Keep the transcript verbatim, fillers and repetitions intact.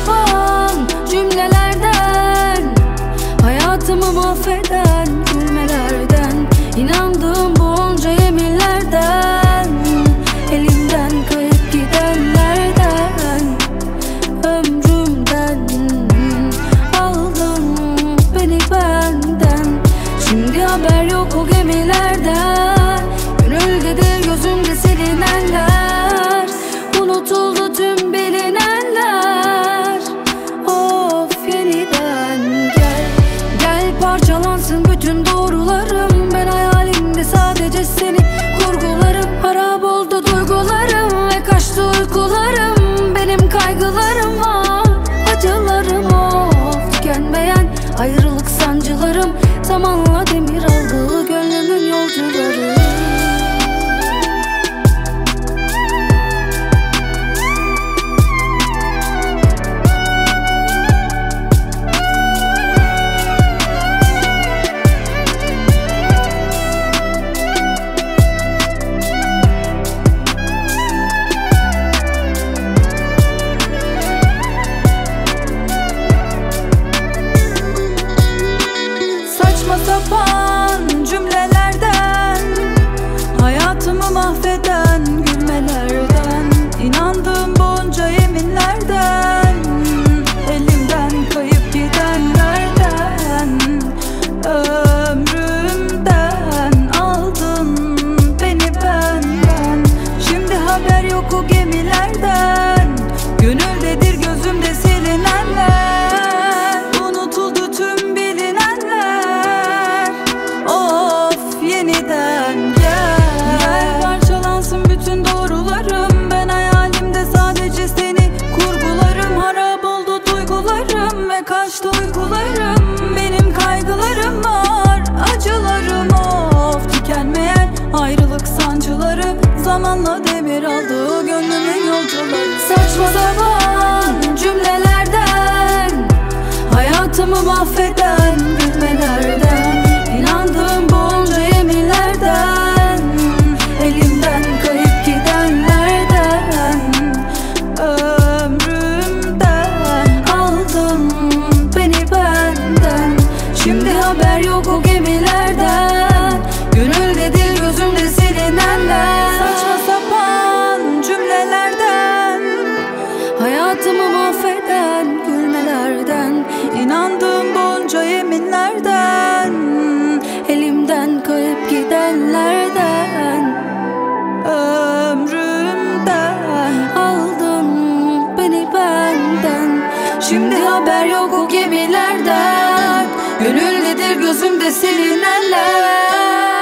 sapan cümlelerden, hayatımı mahveden gülmelerden, inandığım bu onca yeminlerden, elimden kayıp gidenlerden, ömrümden aldın beni benden. Şimdi haber yok o gemilerden, gönüldedir gözümde silinenler, unutuldu tüm bilinenler. Of yeniden gel, gel parçalansın bütün doğrularım. Ben hayalimde sadece seni kurgularım. Harap oldu duygularım ve kaçtı uykularım. Benim kaygılarım var, acılarım of tükenmeyen, ayrılık sancılarım. Zamanla demir aldı gönlümün yolcuları. Saçma sapan cümlelerden, hayatımı mahveden gülmelerden, inandığım bunca yeminlerden, elimden kayıp gidenlerden, ömrümden aldın beni benden. Şimdi haber yok o gemilerden, gönüldedir gözümde silinenler, unutuldu tüm bilinenler. Of yeniden gel, gel parçalansın bütün doğrularım. Ben hayalimde sadece seni kurgularım. Harap oldu duygularım ve kaçtı uykularım. Benim kaygılarım var, acılarım of tükenmeyen, ayrılık sancıları. Zamanla demir aldı gönlümün yolcuları. Saçma sapan cümlelerden, hayatımı mahveden gülmelerden, inandığım bunca yeminlerden, elimden kayıp gidenlerden, ömrümden aldın beni benden. Şimdi haber yok o gemilerden, gönüldedir gözümde silinenler. Saçma sapan cümlelerden, hayatımı mahveden gülmelerden, inandığım bunca yeminlerden, elimden kayıp gidenlerden, ömrümden aldın beni benden. Şimdi haber yok o gemilerden, gönüldedir gözümde silinenler.